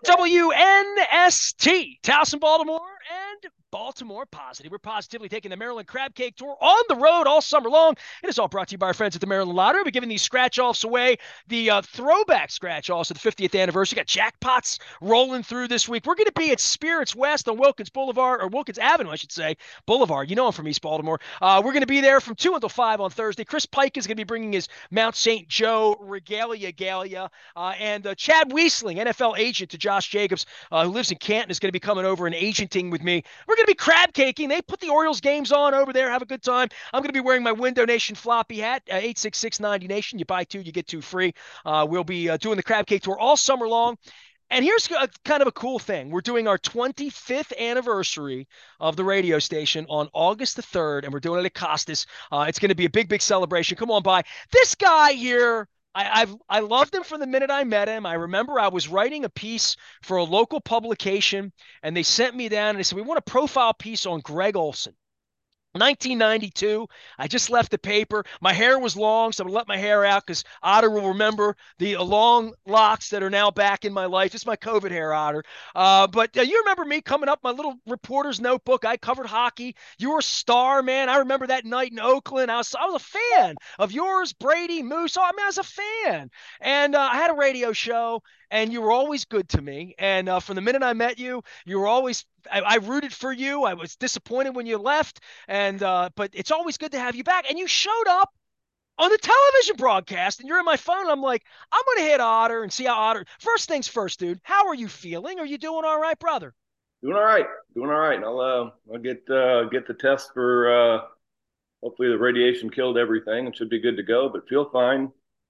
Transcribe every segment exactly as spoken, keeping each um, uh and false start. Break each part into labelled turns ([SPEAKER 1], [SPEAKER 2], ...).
[SPEAKER 1] W N S T, Towson, Baltimore, and Baltimore Positive. We're positively taking the Maryland Crab Cake Tour on the road all summer long. It is all brought to you by our friends at the Maryland Lottery. We're giving these scratch-offs away, the uh, throwback scratch-offs of the fiftieth anniversary. Got jackpots rolling through this week. We're going to be at Spirits West on Wilkins Boulevard, or Wilkins Avenue, I should say, Boulevard. You know I'm from East Baltimore. Uh, we're going to be there from two until five on Thursday. Chris Pike is going to be bringing his Mount Saint Joe regalia galia. Uh, and uh, Chad Weisling, N F L agent to Josh Jacobs, uh, who lives in Canton, is going to be coming over and agenting with me. We're going to be crab caking. They put the Orioles games on over there. Have a good time. I'm going to be wearing my Window Nation floppy hat, uh, eight six six ninety Nation. You buy two, you get two free. Uh, we'll be uh, doing the crab cake tour all summer long. And here's a, kind of a cool thing. We're doing our twenty-fifth anniversary of the radio station on August the third, and we're doing it at Costas. Uh, it's going to be a big, big celebration. Come on by. This guy here, I, I've I loved him from the minute I met him. I remember I was writing a piece for a local publication, and they sent me down and they said, we want a profile piece on Greg Olson. nineteen ninety-two, I just left the paper. My hair was long, so I'm going to let my hair out because Otter will remember the long locks that are now back in my life. It's my COVID hair, Otter. Uh, but uh, you remember me coming up, my little reporter's notebook. I covered hockey. You were a star, man. I remember that night in Oakland. I was, I was a fan of yours, Brady, Moose. Oh, I mean, I was a fan. And uh, I had a radio show, and you were always good to me. And uh, from the minute I met you, you were always I, I rooted for you. I was disappointed when you left, and uh, but it's always good to have you back. And you showed up on the television broadcast, and you're in my phone. I'm like, I'm gonna hit Otter and see how Otter. First things first, dude. How are you feeling? Are you doing all right, brother?
[SPEAKER 2] Doing all right, doing all right. I'll uh, I'll get uh, get the test for uh, hopefully the radiation killed everything and should be good to go. But feel fine,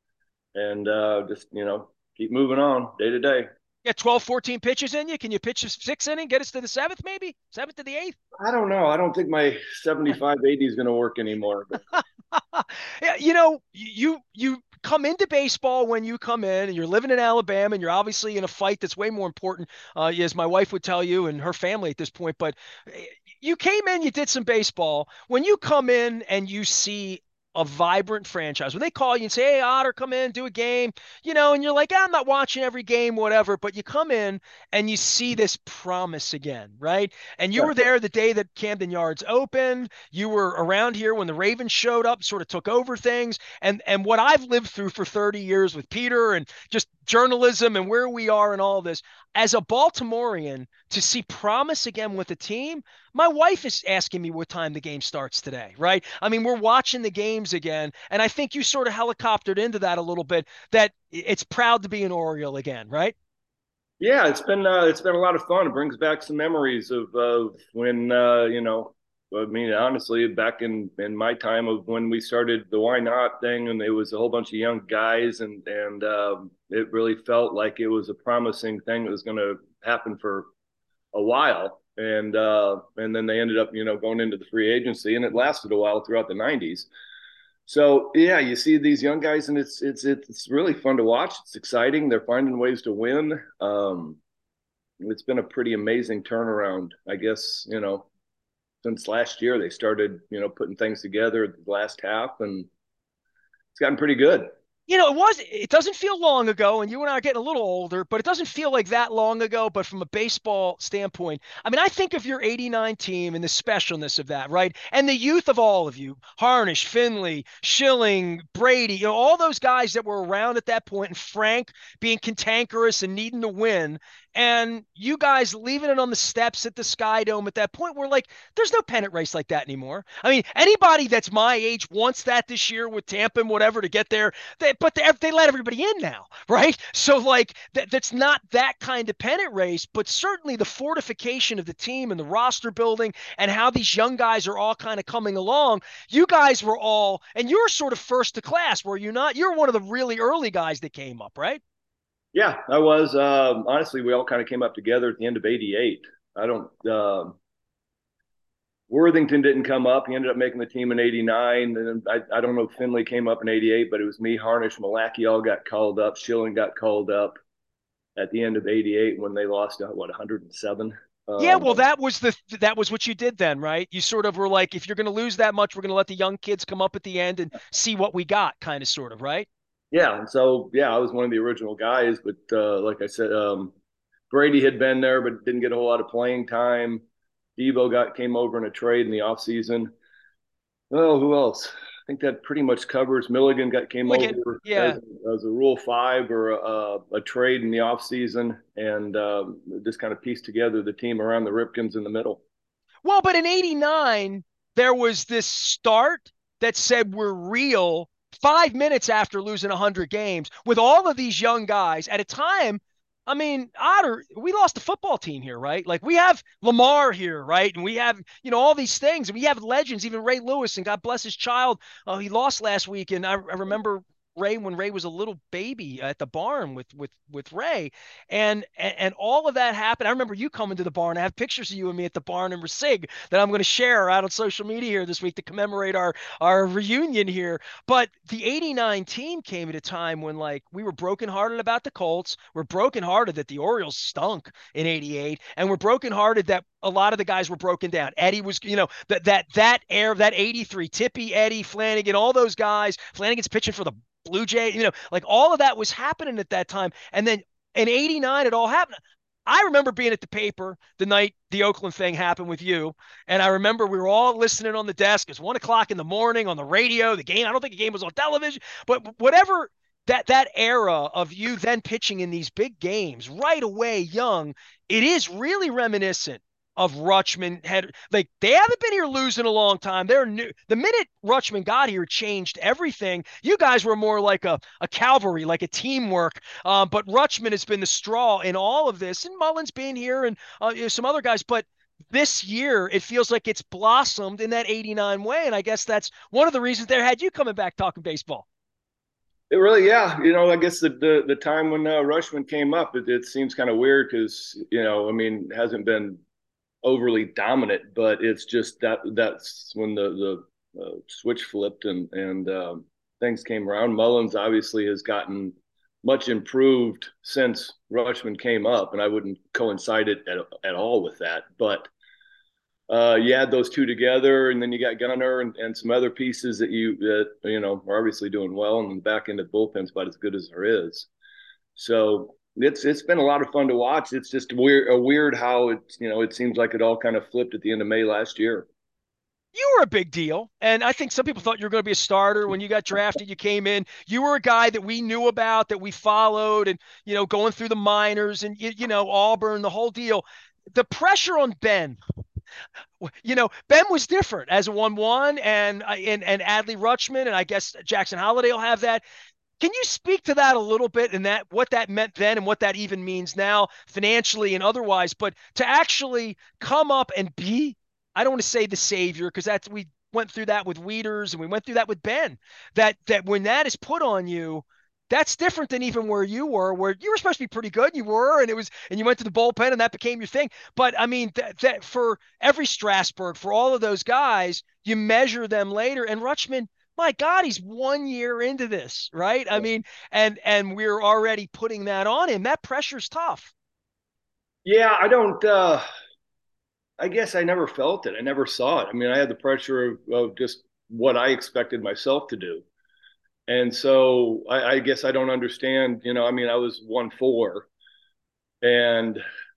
[SPEAKER 2] and uh, just you know keep moving on day to day.
[SPEAKER 1] Yeah, twelve, fourteen pitches in you. Can you pitch a six inning, get us to the seventh, maybe seventh to the eighth?
[SPEAKER 2] I don't know. I don't think my seventy-five eighty is going to work anymore. But
[SPEAKER 1] Yeah, you know, you you come into baseball when you come in, and you're living in Alabama, and you're obviously in a fight that's way more important, uh, as my wife would tell you, and her family at this point. But eh, you came in, you did some baseball. When you come in and you see a vibrant franchise, when they call you and say, "Hey, Otter, come in, do a game," you know, and you're like, "Ah, I'm not watching every game, whatever," but you come in and you see this promise again, right? And you
[SPEAKER 2] yeah,
[SPEAKER 1] were there the day that Camden Yards opened. You were around here when the Ravens showed up, sort of took over things. And and what I've lived through for thirty years with Peter and just journalism and where we are and all this, as a Baltimorean, to see promise again with the team, my wife is asking me what time the game starts today, right? I mean, we're watching the games again, and I think you sort of helicoptered into that a little bit, that it's proud to be an Oriole again, right?
[SPEAKER 2] yeah. It's been uh, it's been a lot of fun. It brings back some memories of of when uh, you know. I mean, honestly, back in in my time of when we started the Why Not thing, and it was a whole bunch of young guys, and and um, it really felt like it was a promising thing that was going to happen for a while, and uh, and then they ended up, you know, going into the free agency, and it lasted a while throughout the nineties. So yeah, you see these young guys, and it's it's it's really fun to watch. It's exciting. They're finding ways to win. Um, it's been a pretty amazing turnaround, I guess. You know, since last year they started, you know, putting things together the last half, and it's gotten pretty good.
[SPEAKER 1] You know, it was, it doesn't feel long ago, and you and I are getting a little older, but it doesn't feel like that long ago. But from a baseball standpoint, I mean, I think of your eighty-nine team and the specialness of that, right? And the youth of all of you, Harnish, Finley, Schilling, Brady, you know, all those guys that were around at that point, and Frank being cantankerous and needing to win. And you guys leaving it on the steps at the Sky Dome at that point, we're like, there's no pennant race like that anymore. I mean, anybody that's my age wants that this year with Tampa and whatever to get there. They, but they, they let everybody in now, right? So like that, that's not that kind of pennant race, but certainly the fortification of the team and the roster building and how these young guys are all kind of coming along. You guys were all, and you're sort of first to class, were you not? You're one of the really early guys that came up, right?
[SPEAKER 2] Yeah, I was. Um, honestly, we all kind of came up together at the end of eighty-eight. I don't. Um, Worthington didn't come up. He ended up making the team in eighty-nine. And I, I don't know if Finley came up in eighty-eight, but it was me, Harnish, Malaki all got called up. Schilling got called up at the end of eighty-eight when they lost, uh, what, one hundred seven?
[SPEAKER 1] Yeah,
[SPEAKER 2] Um,
[SPEAKER 1] well, that was the that was what you did then, right? You sort of were like, if you're going to lose that much, we're going to let the young kids come up at the end and see what we got, kind of, sort of, right?
[SPEAKER 2] yeah. And so, yeah, I was one of the original guys. But uh, like I said, um, Brady had been there, but didn't get a whole lot of playing time. Devo got came over in a trade in the offseason. Well, who else? I think that pretty much covers. Milligan got came
[SPEAKER 1] Milligan,
[SPEAKER 2] over as,
[SPEAKER 1] yeah.
[SPEAKER 2] as a Rule Five or a, a trade in the offseason, and um, just kind of pieced together the team around the Ripkins in the middle.
[SPEAKER 1] Well, but in eighty-nine, there was this start that said we're real five minutes after losing one hundred games with all of these young guys at a time. I mean, Otter, we lost the football team here, right? Like we have Lamar here, right? And we have, you know, all these things. And we have legends, even Ray Lewis, and God bless his child. Uh, he lost last week. And I, I remember Ray when Ray was a little baby at the barn with with with Ray, and and, and all of that happened. I remember you coming to the barn. I have pictures of you and me at the barn in Resig that I'm going to share out on social media here this week to commemorate our our reunion here. But the eighty-nine team came at a time when like we were brokenhearted about the Colts. We're brokenhearted that the Orioles stunk in eighty-eight, and we're brokenhearted that a lot of the guys were broken down. Eddie was, you know, that that that air that eighty-three, Tippy, Eddie, Flanagan, all those guys. Flanagan's pitching for the Blue Jay, you know, like all of that was happening at that time. And then in eighty-nine, it all happened. I remember being at the paper the night the Oakland thing happened with you. And I remember we were all listening on the desk. It's one o'clock in the morning on the radio. The game, I don't think the game was on television, but whatever that that era of you then pitching in these big games right away, young, it is really reminiscent of Rutschman. Had like they haven't been here losing a long time. They're new. The minute Rutschman got here, changed everything. You guys were more like a, a cavalry, like a teamwork. Um, but Rutschman has been the straw in all of this, and Mullins being here, and uh, you know, some other guys. But this year, it feels like it's blossomed in that eighty-nine way, and I guess that's one of the reasons they had you coming back talking baseball.
[SPEAKER 2] It really, yeah. You know, I guess the the, the time when uh, Rushman came up, it, it seems kind of weird because you know, I mean, it hasn't been overly dominant, but it's just that that's when the the uh, switch flipped and and um, things came around. Mullins obviously has gotten much improved since Rushman came up, and I wouldn't coincide it at, at all with that. But uh, you add those two together, and then you got Gunnar and, and some other pieces that you that you know are obviously doing well, and the back end of the bullpen's about as good as there is. So it's it's been a lot of fun to watch. It's just weird, a weird how it's you know it seems like it all kind of flipped at the end of May last year.
[SPEAKER 1] You were a big deal. And I think some people thought you were going to be a starter when you got drafted. You came in. You were a guy that we knew about, that we followed, and, you know, going through the minors and, you, you know, Auburn, the whole deal. The pressure on Ben, you know, Ben was different as a one one and, and, and Adley Rutschman, and I guess Jackson Holiday will have that. Can you speak to that a little bit and that what that meant then and what that even means now financially and otherwise, but to actually come up and be, I don't want to say the savior because that's we went through that with Weeders and we went through that with Ben. That that when that is put on you, that's different than even where you were, where you were supposed to be pretty good. You were, and it was, and you went to the bullpen, and that became your thing. But I mean, that, that for every Strasburg, for all of those guys, you measure them later. And Rutschman, my God, he's one year into this, right? I mean, and and we're already putting that on him. That pressure's tough.
[SPEAKER 2] Yeah, I don't. Uh, I guess I never felt it. I never saw it. I mean, I had the pressure of, of just what I expected myself to do, and so I, I guess I don't understand. You know, I mean, I was one four, and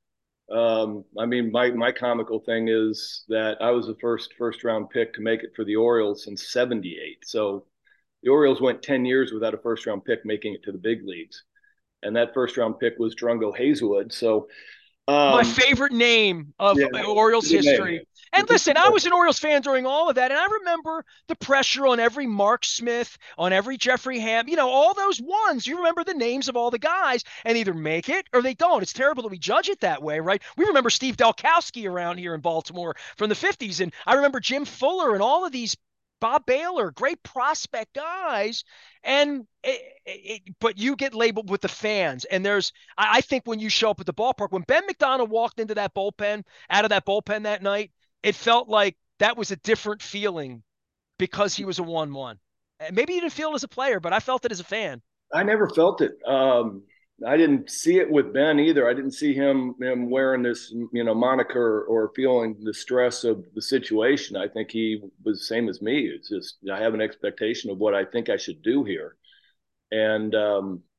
[SPEAKER 2] um, I mean, my my comical thing is that I was the first first round pick to make it for the Orioles since seventy-eight. So the Orioles went ten years without a first round pick making it to the big leagues. And that first round pick was Drungo Hazelwood. So,
[SPEAKER 1] My
[SPEAKER 2] um,
[SPEAKER 1] favorite name of
[SPEAKER 2] yeah,
[SPEAKER 1] Orioles history. And listen, I
[SPEAKER 2] name.
[SPEAKER 1] was an Orioles fan during all of that. And I remember the pressure on every Mark Smith, on every Jeffrey Ham, you know, all those ones. You remember the names of all the guys and either make it or they don't. It's terrible that we judge it that way, right? We remember Steve Dalkowski around here in Baltimore from the fifties. And I remember Jim Fuller and all of these Bob Baylor, great prospect guys. And it, it, but you get labeled with the fans. And there's, I, I think when you show up at the ballpark, when Ben McDonald walked into that bullpen, out of that bullpen that night, it felt like that was a different feeling because he was a one one. Maybe you didn't feel it as a player, but I felt it as a fan.
[SPEAKER 2] I never felt it. Um, I didn't see it with Ben either. I didn't see him, him wearing this, you know, moniker or feeling the stress of the situation. I think he was the same as me. It's just I have an expectation of what I think I should do here, and um,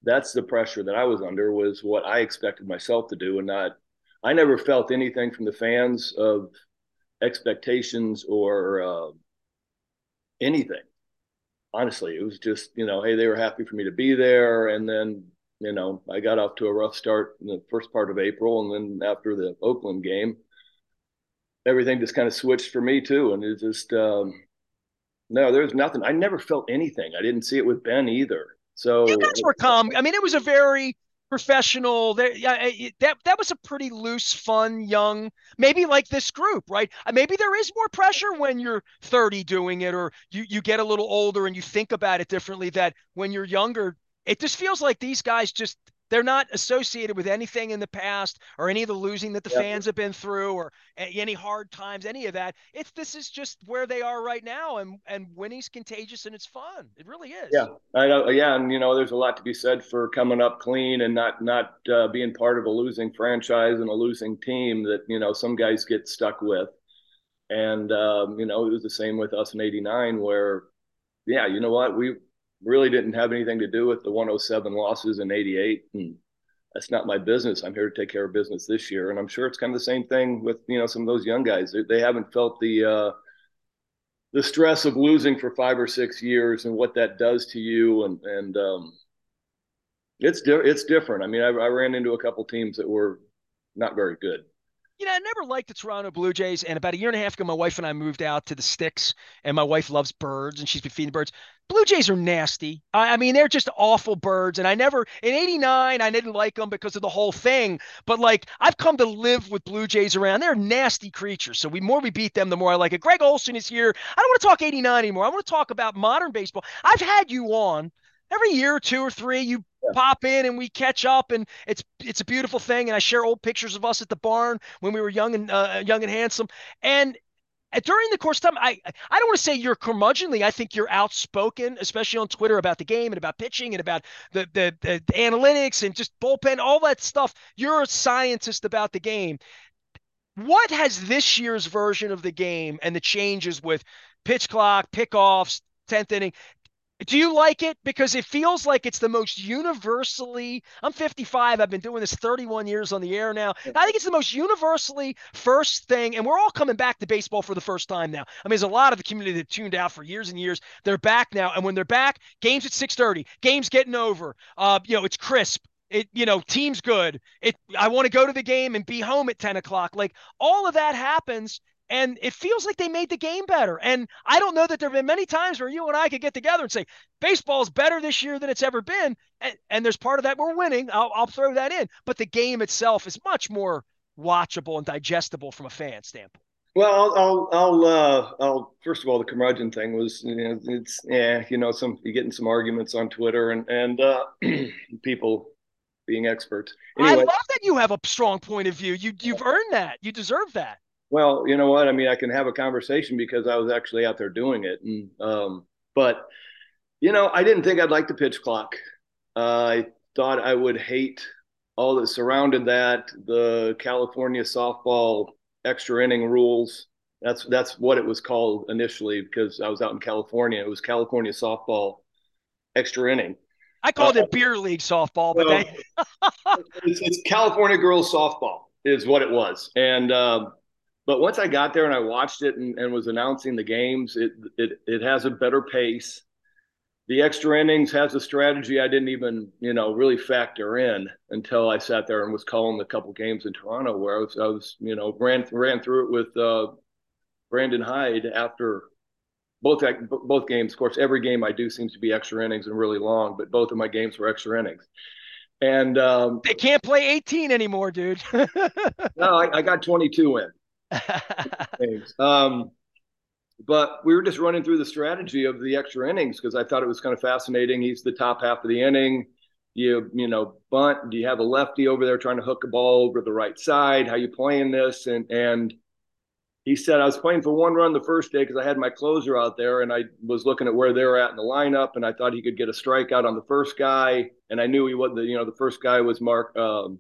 [SPEAKER 2] that's the pressure that I was under, was what I expected myself to do, and not. I never felt anything from the fans of expectations or uh, anything. Honestly, it was just, you know, hey, they were happy for me to be there, and then, you know, I got off to a rough start in the first part of April, and then after the Oakland game, everything just kind of switched for me too, and it just um, no, there's nothing. I never felt anything. I didn't see it with Ben either.
[SPEAKER 1] You
[SPEAKER 2] So
[SPEAKER 1] guys were calm. I mean, it was a very professional. There, yeah, that that was a pretty loose, fun, young. Maybe like this group, right? Uh, Maybe there is more pressure when you're thirty doing it, or you you get a little older and you think about it differently. That when you're younger, it just feels like these guys just they're not associated with anything in the past or any of the losing that the
[SPEAKER 2] yeah,
[SPEAKER 1] fans have been through or any hard times, any of that. It's this is just where they are right now, and and winning's contagious and it's fun. It really
[SPEAKER 2] yeah,
[SPEAKER 1] is.
[SPEAKER 2] I know. Yeah, and you know, there's a lot to be said for coming up clean and not not uh, being part of a losing franchise and a losing team that, you know, some guys get stuck with. And um, you know, it was the same with us in eighty-nine, where yeah, you know what, we really didn't have anything to do with the one oh seven losses in eighty-eight, and that's not my business. I'm here to take care of business this year, and I'm sure it's kind of the same thing with, you know, some of those young guys. They, they haven't felt the uh, the stress of losing for five or six years and what that does to you, and and um, it's di- it's different. I mean, I, I ran into a couple teams that were not very good.
[SPEAKER 1] You know, I never liked the Toronto Blue Jays. And about a year and a half ago, my wife and I moved out to the sticks, and my wife loves birds, and she's been feeding birds. Blue Jays are nasty. I, I mean, they're just awful birds. And I never, in eighty-nine, I didn't like them because of the whole thing. But like, I've come to live with Blue Jays around. They're nasty creatures. So the more we beat them, the more I like it. Greg Olson is here. I don't want to talk eighty-nine anymore. I want to talk about modern baseball. I've had you on every year or two or three. You
[SPEAKER 2] Yeah.
[SPEAKER 1] pop in and we catch up, and it's it's a beautiful thing, and I share old pictures of us at the barn when we were young and uh, young and handsome. And during the course of time, I I don't want to say you're curmudgeonly. I think you're outspoken, especially on Twitter, about the game and about pitching and about the, the the analytics and just bullpen, all that stuff. You're a scientist about the game. What has this year's version of the game and the changes with pitch clock, pickoffs, tenth inning, do you like it? Because it feels like it's the most universally, I'm fifty-five. I've been doing this thirty-one years on the air now. I think it's the most universally first thing. And we're all coming back to baseball for the first time now. I mean, there's a lot of the community that tuned out for years and years. They're back now. And when they're back, games at six thirty, games getting over. Uh, you know, it's crisp. It, you know, team's good. It, I want to go to the game and be home at ten o'clock. Like all of that happens, and it feels like they made the game better. And I don't know that there have been many times where you and I could get together and say, baseball's better this year than it's ever been. And, and there's part of that we're winning. I'll, I'll throw that in. But the game itself is much more watchable and digestible from a fan standpoint.
[SPEAKER 2] Well, I'll, I'll, I'll, uh, I'll, first of all, the curmudgeon thing was, you know, it's, yeah, you know, some, you getting some arguments on Twitter and, and, uh, people being experts.
[SPEAKER 1] I
[SPEAKER 2] Anyway,
[SPEAKER 1] love that you have a strong point of view. You, you've earned that. You deserve that.
[SPEAKER 2] well, you know what? I mean, I can have a conversation because I was actually out there doing it. And, um, but, you know, I didn't think I'd like the pitch clock. Uh, I thought I would hate all that surrounded that, the California softball extra inning rules. That's that's what it was called initially because I was out in California. It was California softball extra inning.
[SPEAKER 1] I
[SPEAKER 2] Uh,
[SPEAKER 1] called it beer league softball, but
[SPEAKER 2] well,
[SPEAKER 1] they,
[SPEAKER 2] it's, it's California girls softball is what it was. And um, but once I got there and I watched it and, and was announcing the games, it it it has a better pace. The extra innings has a strategy I didn't even, you know, really factor in until I sat there and was calling a couple games in Toronto where I was, I was, you know, ran ran through it with uh, Brandon Hyde after both both games. Of course, every game I do seems to be extra innings and really long, but both of my games were extra innings. And um,
[SPEAKER 1] they can't play eighteen anymore, dude.
[SPEAKER 2] no, I, I got twenty-two in games. Um, but we were just running through the strategy of the extra innings because I thought it was kind of fascinating. He's the top half of the inning. You you know, bunt. Do you have a lefty over there trying to hook a ball over the right side? How you playing this? And and he said I was playing for one run the first day because I had my closer out there and I was looking at where they were at in the lineup and I thought he could get a strikeout on the first guy and I knew he was the you know the first guy was Mark um,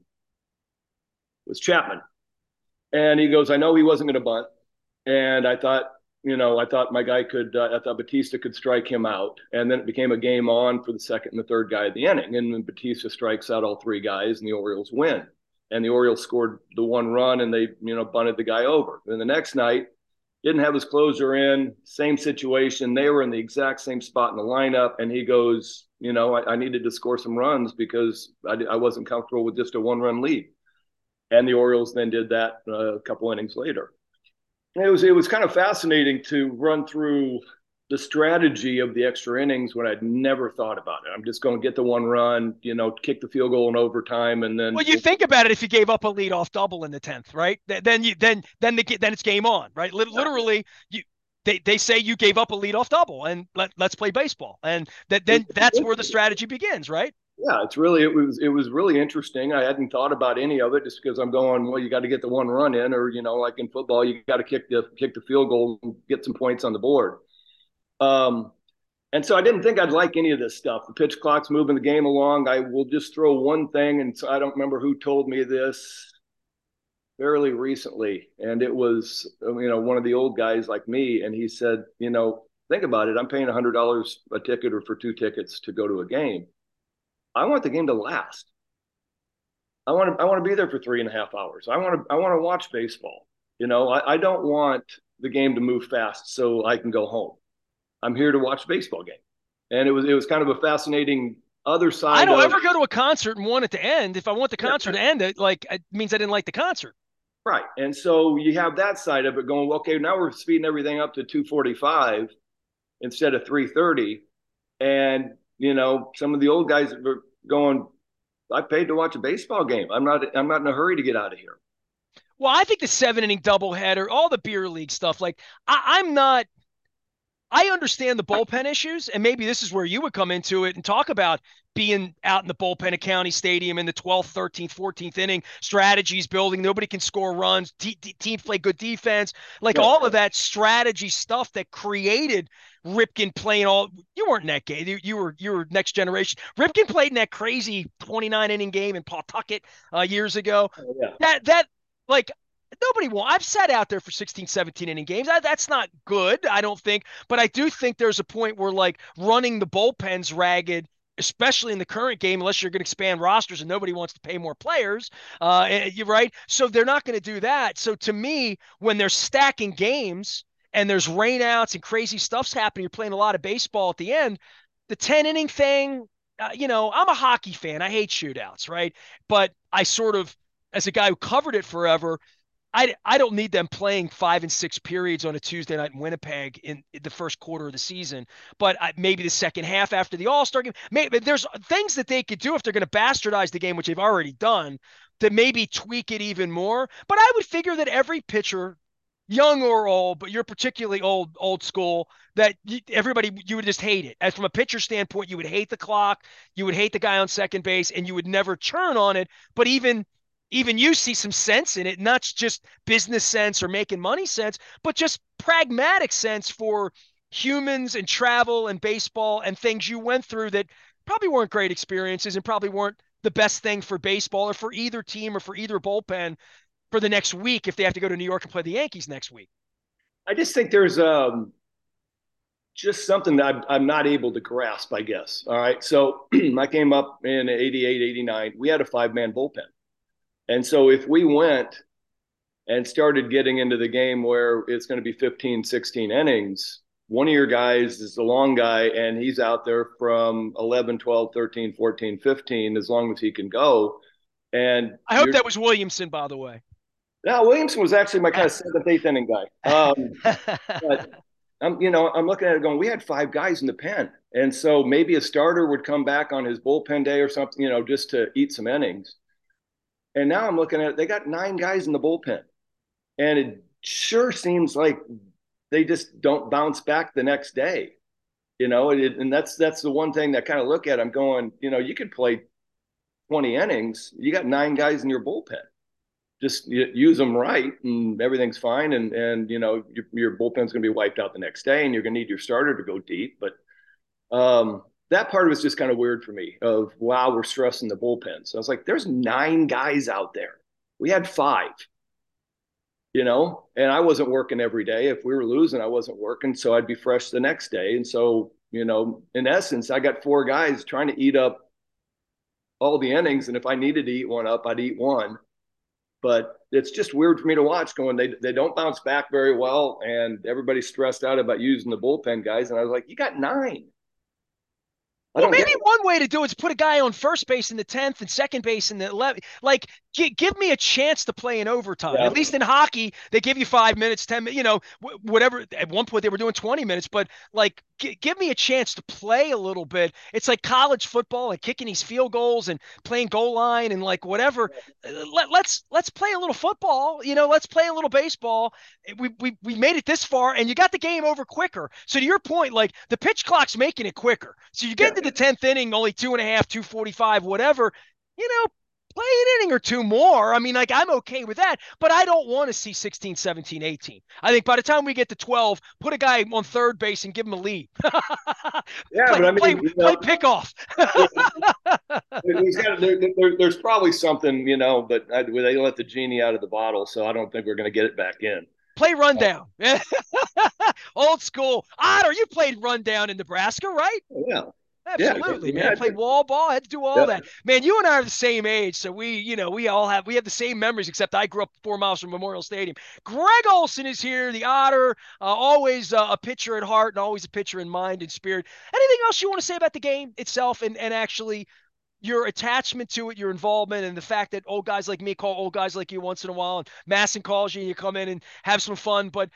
[SPEAKER 2] was Chapman and he goes I know he wasn't going to bunt and I thought you know, I thought my guy could, uh, I thought Batista could strike him out. And then it became a game on for the second and the third guy of the inning. And then Batista strikes out all three guys and the Orioles win. And the Orioles scored the one run and they, you know, bunted the guy over. Then the next night, didn't have his closer in, same situation. They were in the exact same spot in the lineup. And he goes, you know, I, I needed to score some runs because I, I wasn't comfortable with just a one run lead. And the Orioles then did that uh, a couple innings later. It was it was kind of fascinating to run through the strategy of the extra innings when I'd never thought about it. I'm just going to get the one run, you know, kick the field goal in overtime, and then.
[SPEAKER 1] Well, you think about it. If you gave up a leadoff double in the tenth, right? Then you then then the then it's game on, right? Literally, you they they say you gave up a leadoff double, and let let's play baseball, and that then that's where the strategy begins, right?
[SPEAKER 2] Yeah, it's really it was it was really interesting. I hadn't thought about any of it just because I'm going, well, you got to get the one run in, or you know, like in football, you got to kick the kick the field goal and get some points on the board. Um, and so I didn't think I'd like any of this stuff. The pitch clock's moving the game along. I will just throw one thing, and so I don't remember who told me this fairly recently, and it was you know one of the old guys like me, and he said, you know, think about it. I'm paying a hundred dollars a ticket or for two tickets to go to a game. I want the game to last. I want to. I want to be there for three and a half hours. I want to. I want to watch baseball. You know, I, I don't want the game to move fast so I can go home. I'm here to watch a baseball game, and it was it was kind of a fascinating other side.
[SPEAKER 1] I don't
[SPEAKER 2] of,
[SPEAKER 1] ever go to a concert and want it to end. If I want the concert yeah. to end, it like it means I didn't like the concert.
[SPEAKER 2] Right, and so you have that side of it going. Okay, now we're speeding everything up to two forty-five instead of three thirty, and you know, some of the old guys were going, I paid to watch a baseball game. I'm not I'm not in a hurry to get out of here.
[SPEAKER 1] Well, I think the seven inning doubleheader, all the beer league stuff, like I, I'm not I understand the bullpen issues, and maybe this is where you would come into it and talk about being out in the bullpen at County Stadium in the twelfth, thirteenth, fourteenth inning, strategies building, nobody can score runs, te- te- teams play good defense, like yeah. all of that strategy stuff that created Ripken playing all. You weren't in that game. You, you were you were next generation. Ripken played in that crazy twenty-nine inning game in Pawtucket uh, years ago.
[SPEAKER 2] Oh, yeah.
[SPEAKER 1] That that like. Nobody won. I've sat out there for sixteen, seventeen inning games. I, that's not good, I don't think. But I do think there's a point where, like, running the bullpens ragged, especially in the current game, unless you're going to expand rosters and nobody wants to pay more players, uh, you're right. So they're not going to do that. So to me, when they're stacking games and there's rainouts and crazy stuff's happening, you're playing a lot of baseball at the end, the ten inning thing, uh, you know, I'm a hockey fan. I hate shootouts, right? But I sort of, as a guy who covered it forever, I, I don't need them playing five and six periods on a Tuesday night in Winnipeg in, in the first quarter of the season, but I, maybe the second half after the All-Star game. Maybe there's things that they could do if they're going to bastardize the game, which they've already done, to maybe tweak it even more. But I would figure that every pitcher, young or old, but you're particularly old, old school, that you, everybody, you would just hate it. As from a pitcher standpoint, you would hate the clock, you would hate the guy on second base, and you would never churn on it. But even Even you see some sense in it, not just business sense or making money sense, but just pragmatic sense for humans and travel and baseball and things you went through that probably weren't great experiences and probably weren't the best thing for baseball or for either team or for either bullpen for the next week if they have to go to New York and play the Yankees next week.
[SPEAKER 2] I just think there's um, just something that I'm, I'm not able to grasp, I guess. All right. So I came up in eighty-eight, eighty-nine. We had a five-man bullpen. And so if we went and started getting into the game where it's going to be fifteen, sixteen innings, one of your guys is the long guy and he's out there from eleven, twelve, thirteen, fourteen, fifteen, as long as he can go. And
[SPEAKER 1] I hope that was Williamson, by the way.
[SPEAKER 2] No, Williamson was actually my kind of seventh, eighth inning guy. Um, but I'm, you know, I'm looking at it going, we had five guys in the pen. And so maybe a starter would come back on his bullpen day or something, you know, just to eat some innings. And now I'm looking at it, they got nine guys in the bullpen. And it sure seems like they just don't bounce back the next day. You know, it, and that's that's the one thing that kind of look at. I'm going, you know, you could play twenty innings. You got nine guys in your bullpen. Just use them right and everything's fine. And, and you know, your, your bullpen's going to be wiped out the next day and you're going to need your starter to go deep. But um, that part was just kind of weird for me of, wow, we're stressing the bullpen. So I was like, there's nine guys out there. We had five. you know, and I wasn't working every day. If we were losing, I wasn't working. So I'd be fresh the next day. And so, you know, in essence, I got four guys trying to eat up all the innings. And if I needed to eat one up, I'd eat one. But it's just weird for me to watch going, they, they don't bounce back very well. And everybody's stressed out about using the bullpen guys. And I was like, you got nine. I
[SPEAKER 1] Well,
[SPEAKER 2] don't
[SPEAKER 1] maybe
[SPEAKER 2] get it.
[SPEAKER 1] one way to do it is put a guy on first base in the tenth and second base in the eleventh. Like, g- give me a chance to play in overtime.
[SPEAKER 2] Yeah.
[SPEAKER 1] At least in hockey, they give you five minutes, ten minutes, you know, whatever. At one point, they were doing twenty minutes, but like, g- give me a chance to play a little bit. It's like college football and kicking these field goals and playing goal line and like whatever. Let, let's let's play a little football. You know, let's play a little baseball. We, we we made it this far, and you got the game over quicker. So to your point, like the pitch clock's making it quicker. So you get
[SPEAKER 2] Yeah.
[SPEAKER 1] into the tenth inning, only two and a half, two forty-five, whatever. You know, play an inning or two more. I mean, like I'm okay with that, but I don't want to see sixteen, seventeen, eighteen. I think by the time we get to twelve, put a guy on third base and give him a lead.
[SPEAKER 2] Yeah.
[SPEAKER 1] play
[SPEAKER 2] But I
[SPEAKER 1] play
[SPEAKER 2] mean, you
[SPEAKER 1] play
[SPEAKER 2] know,
[SPEAKER 1] pickoff.
[SPEAKER 2] there's, got, there, there, there's probably something, you know, but I, they let the genie out of the bottle. So I don't think we're going to get it back in.
[SPEAKER 1] Play rundown. Old school. Otter, you played rundown in Nebraska, right?
[SPEAKER 2] Yeah. Yeah.
[SPEAKER 1] Absolutely,
[SPEAKER 2] We
[SPEAKER 1] man.
[SPEAKER 2] had
[SPEAKER 1] Played
[SPEAKER 2] to.
[SPEAKER 1] wall ball, had to do all
[SPEAKER 2] Yeah.
[SPEAKER 1] that. Man, you and I are the same age, so we, you know, we all have we have the same memories, except I grew up four miles from Memorial Stadium. Greg Olson is here, the Otter, uh, always uh, a pitcher at heart and always a pitcher in mind and spirit. Anything else you want to say about the game itself and, and actually your attachment to it, your involvement, and the fact that old guys like me call old guys like you once in a while, and Masson calls you, and you come in and have some fun, but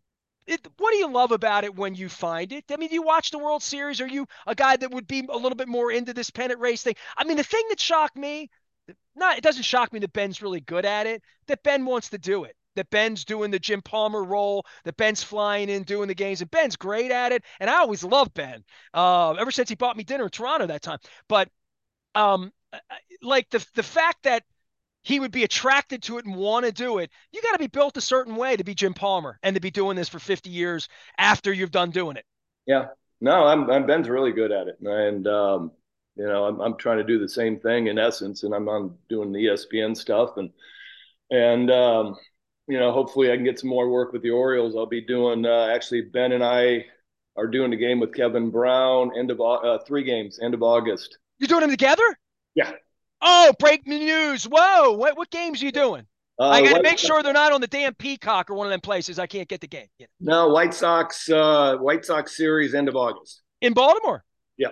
[SPEAKER 1] it, what do you love about it when you find it? I mean, do you watch the World Series? Are you a guy that would be a little bit more into this pennant race thing? I mean, the thing that shocked me, not it doesn't shock me that Ben's really good at it, that Ben wants to do it. That Ben's doing the Jim Palmer role, that Ben's flying in, doing the games, and Ben's great at it. And I always loved Ben, uh, ever since he bought me dinner in Toronto that time. But um, like the the fact that he would be attracted to it and want to do it. You got to be built a certain way to be Jim Palmer and to be doing this for fifty years after you've done doing it.
[SPEAKER 2] Yeah. No, I'm, I'm Ben's really good at it. And, um, you know, I'm, I'm trying to do the same thing in essence, and I'm, I'm doing the E S P N stuff and, and, um, you know, hopefully I can get some more work with the Orioles. I'll be doing, uh, actually Ben and I are doing the game with Kevin Brown, end of, uh, three games, end of August.
[SPEAKER 1] You're doing them together?
[SPEAKER 2] Yeah.
[SPEAKER 1] Oh, break news. Whoa. What, what games are you doing? I
[SPEAKER 2] Uh,
[SPEAKER 1] got to
[SPEAKER 2] White,
[SPEAKER 1] make sure they're not on the damn Peacock or one of them places. I can't get the game. You
[SPEAKER 2] no, White Sox, uh, White Sox series, end of August.
[SPEAKER 1] know. In Baltimore.
[SPEAKER 2] Yeah.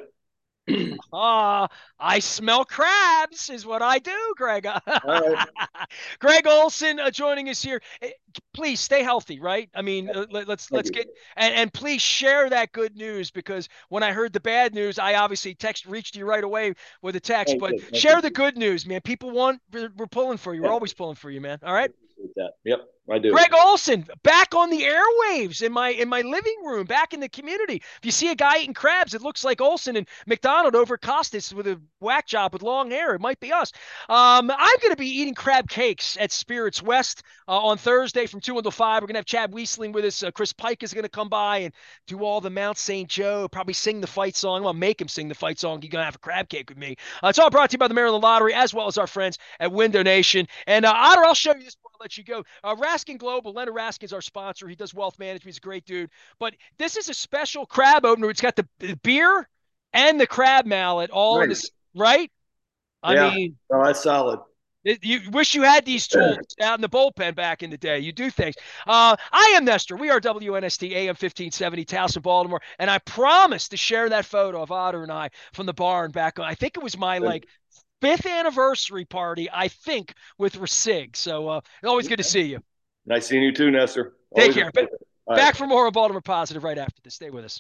[SPEAKER 1] Ah, uh, I smell crabs is what I do, Greg.
[SPEAKER 2] All right.
[SPEAKER 1] Greg Olson uh, joining us here. Eh, Please stay healthy, right? I mean, uh, let, let's
[SPEAKER 2] Thank
[SPEAKER 1] let's
[SPEAKER 2] you.
[SPEAKER 1] get and, and please share that good news, because when I heard the bad news, I obviously text reached you right away with a text.
[SPEAKER 2] Thank
[SPEAKER 1] But
[SPEAKER 2] you. Thank
[SPEAKER 1] share
[SPEAKER 2] you.
[SPEAKER 1] the good news, man. People want we're, we're pulling for you. We're
[SPEAKER 2] Yeah.
[SPEAKER 1] always pulling for you, man. All right.
[SPEAKER 2] Appreciate that. Yep, I do.
[SPEAKER 1] Greg Olson back on the airwaves in my in my living room, back in the community. If you see a guy eating crabs, it looks like Olson and McDonald over Costas with a whack job with long hair. It might be us. Um, I'm going to be eating crab cakes at Spirits West uh, on Thursday from two until five. We're going to have Chad Wiesling with us. Uh, Chris Pike is going to come by and do all the Mount Saint Joe, probably sing the fight song. I'm going to make him sing the fight song. You're going to have a crab cake with me. Uh, it's all brought to you by the Maryland Lottery, as well as our friends at Window Nation. And uh, Otter, I'll show you this before I let you go. Uh, Raskin Global, Leonard Raskin's our sponsor. He does wealth management. He's a great dude. But this is a special crab opener. It's got the, the beer and the crab mallet all in
[SPEAKER 2] Nice.
[SPEAKER 1] this, right? I
[SPEAKER 2] Yeah.
[SPEAKER 1] mean,
[SPEAKER 2] Oh, that's solid.
[SPEAKER 1] it, you wish you had these tools out in the bullpen back in the day. You do things. Uh, I am Nestor. We are W N S T A M fifteen seventy, Towson, Baltimore. And I promised to share that photo of Otter and I from the barn back on, I think it was my like fifth anniversary party, I think, with Rasig. So uh, always good to see you.
[SPEAKER 2] Nice seeing you too, Nestor.
[SPEAKER 1] Take
[SPEAKER 2] Always
[SPEAKER 1] care.
[SPEAKER 2] a pleasure. All right.
[SPEAKER 1] Back for more of Baltimore Positive right after this. Stay with us.